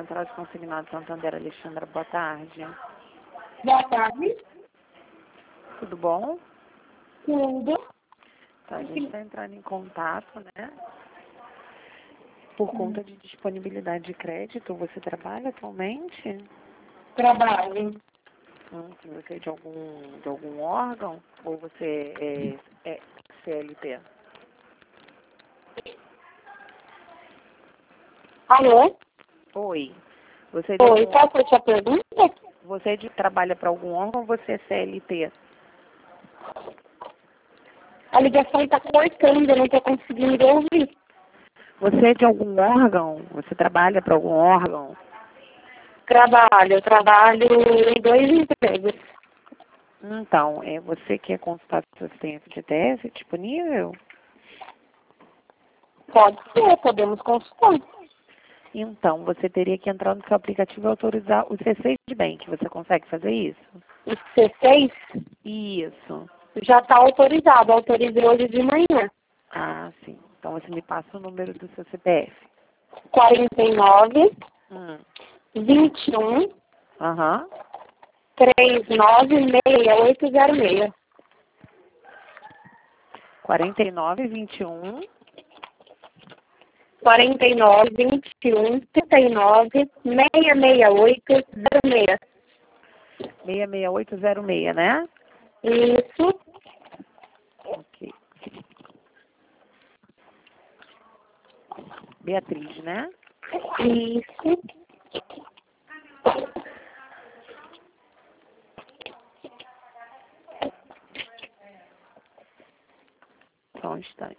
Central de Consignado Santander, Alexandra, boa tarde. Boa tarde. Tudo bom? Tudo. Tá, a gente está entrando em contato, né? Por conta de disponibilidade de crédito, você trabalha atualmente? Trabalho. Se você é de algum órgão ou você é CLT? Alô? Oi. Você é Oi, qual foi a sua pergunta? trabalha para algum órgão ou você é CLT? A ligação está cortando, eu não estou conseguindo ouvir. Você é de algum órgão? Você trabalha para algum órgão? Eu trabalho em 2 empregos. Então, você quer consultar se você tem FGTS disponível? Pode ser, podemos consultar. Então, você teria que entrar no seu aplicativo e autorizar os C6 de Bank. Você consegue fazer isso? O C6 Isso. já está autorizado, autorizei hoje de manhã. Ah, sim. Então, você me passa o número do seu CPF. 49 Hum. 21 Aham. 396806. 4921 49 21 39 66806. 66806, né? Isso. Ok. Beatriz, né? Isso. Só um instante.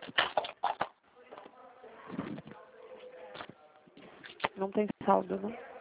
Não tem saldo, não?